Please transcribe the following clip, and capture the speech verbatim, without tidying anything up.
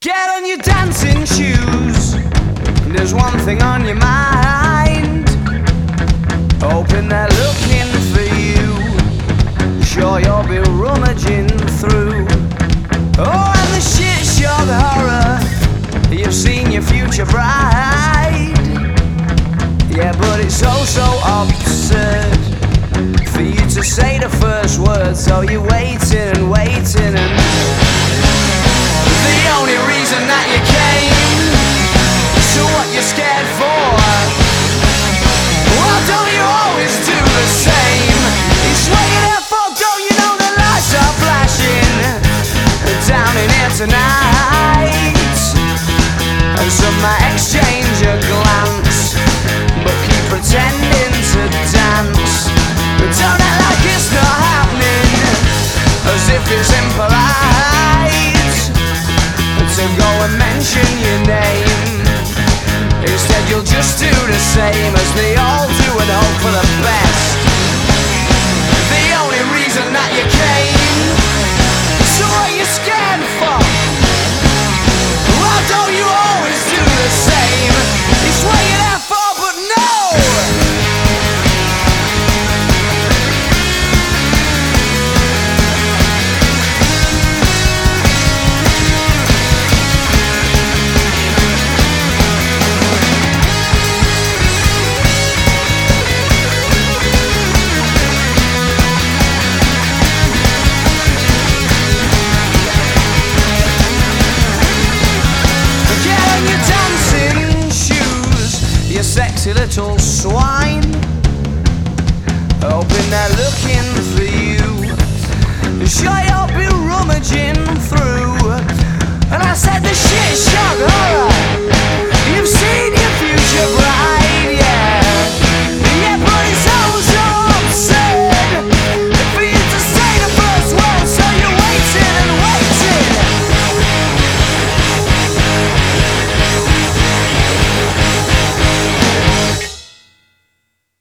Get on your dancing shoes. There's one thing on your mind. Hoping they're looking for you. Sure you'll be rummaging through. Oh, and the shit show, the horror. You've seen your future bride. Yeah, but it's so, so absurd for you to say the first word. So you're waiting and waiting, and the only reason that you came, so what you're scared for? Well, don't you always do the same? It's what you're there for, don't you know the lights are flashing down in here tonight? And some might exchange a glance, but keep pretending to dance. But don't act like it's not happening, as if it's impolite to go and mention your name. Instead you'll just do the same as they all do and hope for the best. The only reason that you came, so what you scared for? Well, don't you always do the same? It's what you're there for, but no! Sexy little swine, hoping they're looking for you. Sure you'll be rummaging through. And I said the